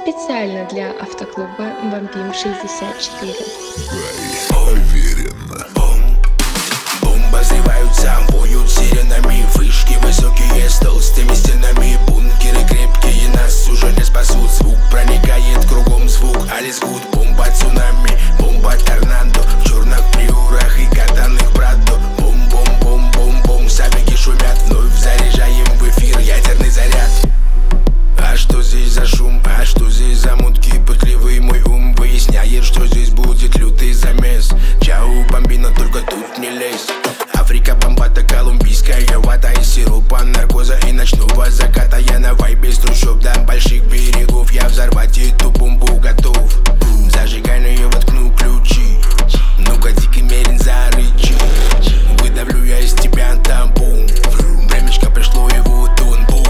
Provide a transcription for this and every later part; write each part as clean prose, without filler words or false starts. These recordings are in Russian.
специально для автоклуба Бомбим 64. Уверен. Бум, разрываются, воют сиренами. Вышки высокие с толстыми стенами. Бункеры крепкие, нас уже не спасут. Звук проникает кругом, звук Алис Гуд. Бомба цунами, бомба торнадо. В черных приорах и катанных прадо. Бум-бум-бум-бум-бум, сабики шумят. Вновь заряжаем в эфир ядерный заряд. А что здесь за шум, а что здесь за мутки? Пытливый мой ум выясняет, что здесь будет лютый замес. Чау, бомбина, только тут не лезь. Африка, бомбата, колумбийская вата из сиропа, наркоза и ночного заката. Я на вайбе с трущоб до больших берегов. Я взорвать эту бомбу готов. Зажигай, но я воткну ключи. Ну-ка, дикий мерин, зарычи. Выдавлю я из тебя тампун. Времечко пришло, и вот он, бум.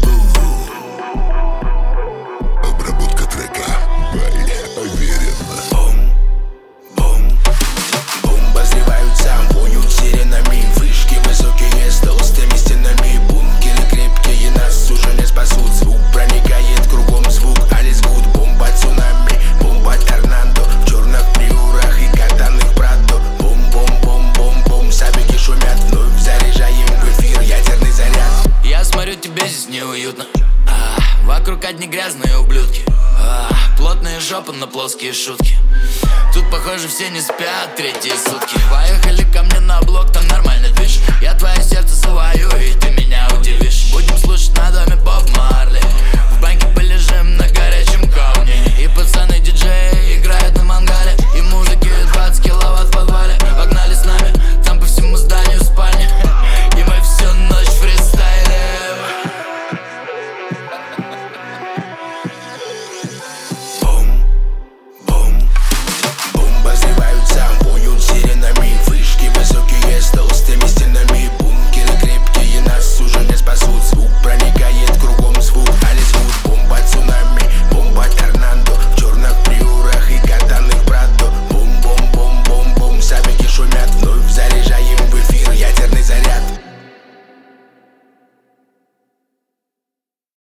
Обработка трека. Уверен. Бум, разрываются, воют сиренами. Вышки высокие с толстыми стенами. Бункеры крепкие, нас уже не спасут. Звук проникает кругом, звук Алис Гуд. Бомба цунами, бомба торнадо. В черных приорах и катанных прадо. Бум-бум-бум-бум-бум, сабики шумят. Вновь заряжаем в эфир ядерный заряд. Я смотрю, тебе здесь неуютно. Вокруг одни грязные ублюдки. Плотные жопы на плоские шутки. Тут, похоже, все не спят третьи сутки. Поехали ко мне на блок, там нормально движ. Я твое сердце свою, и ты меня удивишь. Будем слушать на доме Боб Марли. В банке